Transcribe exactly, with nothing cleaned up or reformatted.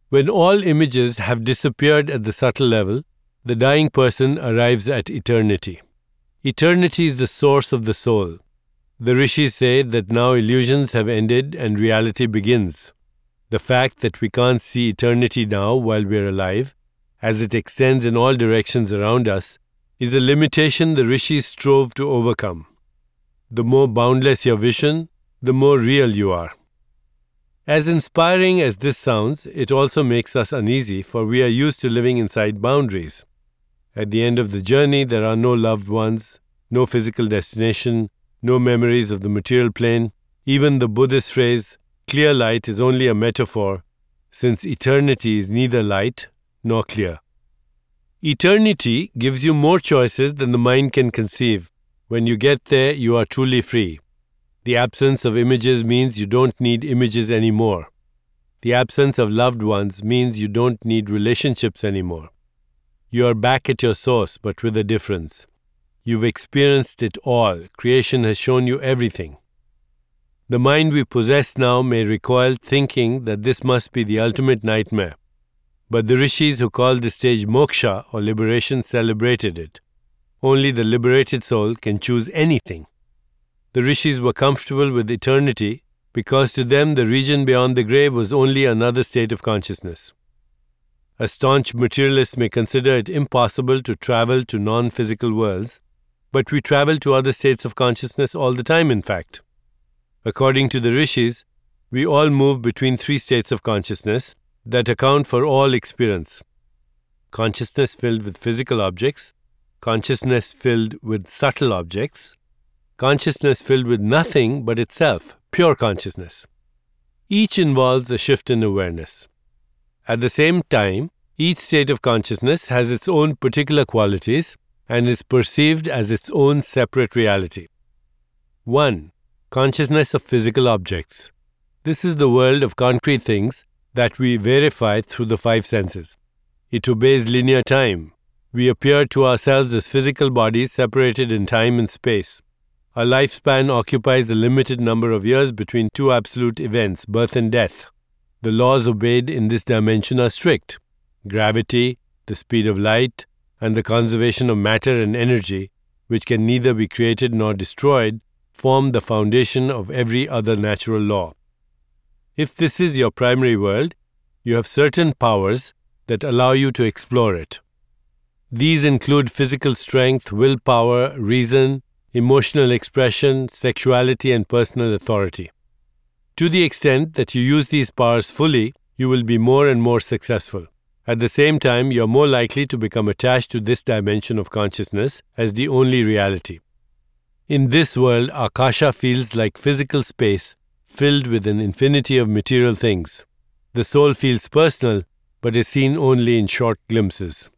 When all images have disappeared at the subtle level, the dying person arrives at eternity. Eternity is the source of the soul. The rishis say that now illusions have ended and reality begins. The fact that we can't see eternity now while we're alive, as it extends in all directions around us, is a limitation the rishis strove to overcome. The more boundless your vision, the more real you are. As inspiring as this sounds, it also makes us uneasy, for we are used to living inside boundaries. At the end of the journey, there are no loved ones, no physical destination, no memories of the material plane. Even the Buddhist phrase, clear light, is only a metaphor, since eternity is neither light nor clear. Eternity gives you more choices than the mind can conceive. When you get there, you are truly free. The absence of images means you don't need images anymore. The absence of loved ones means you don't need relationships anymore. You are back at your source, but with a difference. You've experienced it all. Creation has shown you everything. The mind we possess now may recoil, thinking that this must be the ultimate nightmare. But the rishis who called this stage moksha or liberation celebrated it. Only the liberated soul can choose anything. The rishis were comfortable with eternity because to them the region beyond the grave was only another state of consciousness. A staunch materialist may consider it impossible to travel to non-physical worlds, but we travel to other states of consciousness all the time, in fact. According to the rishis, we all move between three states of consciousness that account for all experience. Consciousness filled with physical objects, consciousness filled with subtle objects, consciousness filled with nothing but itself, pure consciousness. Each involves a shift in awareness. At the same time, each state of consciousness has its own particular qualities and is perceived as its own separate reality. one. Consciousness of physical objects. This is the world of concrete things that we verify through the five senses. It obeys linear time. We appear to ourselves as physical bodies separated in time and space. Our lifespan occupies a limited number of years between two absolute events, birth and death. The laws obeyed in this dimension are strict. Gravity, the speed of light, and the conservation of matter and energy, which can neither be created nor destroyed, form the foundation of every other natural law. If this is your primary world, you have certain powers that allow you to explore it. These include physical strength, willpower, reason, emotional expression, sexuality, and personal authority. To the extent that you use these powers fully, you will be more and more successful. At the same time, you are more likely to become attached to this dimension of consciousness as the only reality. In this world, Akasha feels like physical space filled with an infinity of material things. The soul feels personal, but is seen only in short glimpses.